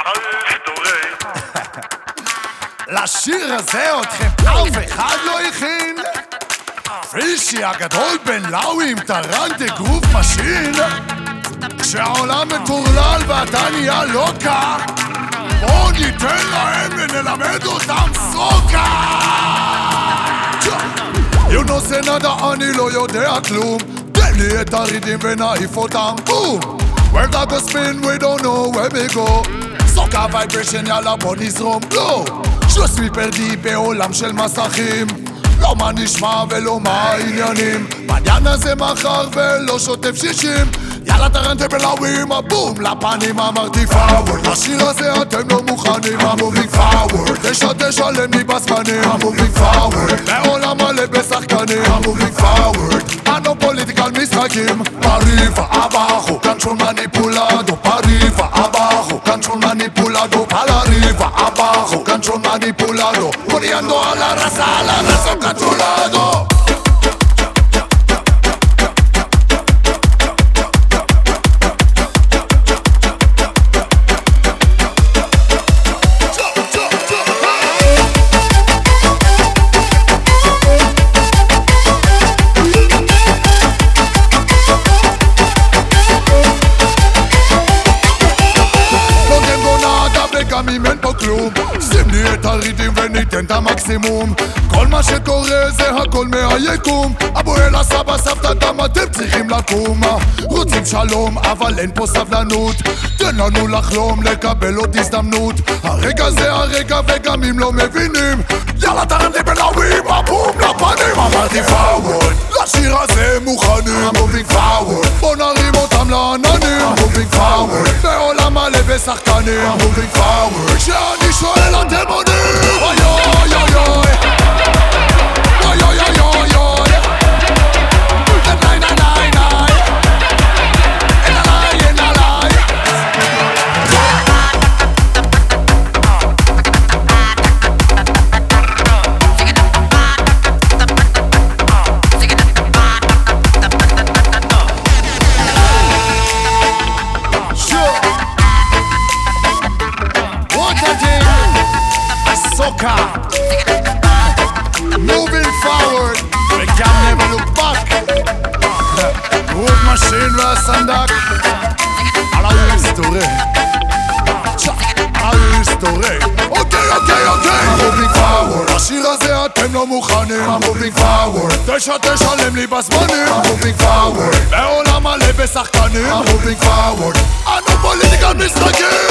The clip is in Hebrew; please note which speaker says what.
Speaker 1: לשיר הזה אתכם אף אחד לא הכין. פישי הגדול בן לאוי עם טרנטה גרוב משין. כשהעולם מטורלל ואתה נהיה לוקה, בוא ניתן להם ונלמד אותם סוקה. You know זה נדע אני לא יודע כלום, תן לי את הרידים ונעיף אותם בום. Where that go spin we don't know where we go. סוקה וייברשן יאללה בוא נזרום לא. שוסמי פרדי בעולם של מסכים, לא מה נשמע ולא מה העניינים. בעניין הזה מחר ולא שוטף 60. יאללה טרנטה בלאווים הבום לפנים אמרתי פאוורד. לשיר הזה אתם לא מוכנים, I'm moving forward. 9 למי בספנים, I'm moving forward. בעולם מלא בשחקנים, I'm moving forward. אנו פוליטיקל משחקים. פריבה אבאחו, control manipulado. פריבה אבאחו, control manipulado. פלריבה אבאחו, control manipulado. poniendo a la raza controlado. גם אם אין פה כלום, שים לי את הרידים וניתן את המקסימום. כל מה שקורה זה הכל מהיקום. אבו אלה סבא סבתא דם אתם צריכים לקום. רוצים שלום אבל אין פה סבלנות, תן לנו לחלום לקבל עוד הזדמנות. הרגע זה הרגע וגם אם לא מבינים, יאללה טרנטה בלאווים הבום לפנים. אמרתי פאוורד, לשיר הזה מוכנים, I'm moving forward. בוא נרים אותם לעננים, I'm moving forward. בעולם מלא בשחקנים, I'm moving forward. כשאני שואל אתם עונים, אוי אוי אוי אוי אוי אוי אוי אוי אוי נאי נאי נאי נאי אין עליי אין עליי. סוקה moving forward וגם never look back. גרוב משין והסנדק על ההיסטורי, על ההיסטורי. אוקיי אוקיי אוקיי, I'm moving forward. השיר הזה אתם לא מוכנים, I'm moving forward. 9 לי בזמנים, I'm moving forward. בעולם מלא בשחקנים, I'm moving forward. אנו פוליטיקל משחקים.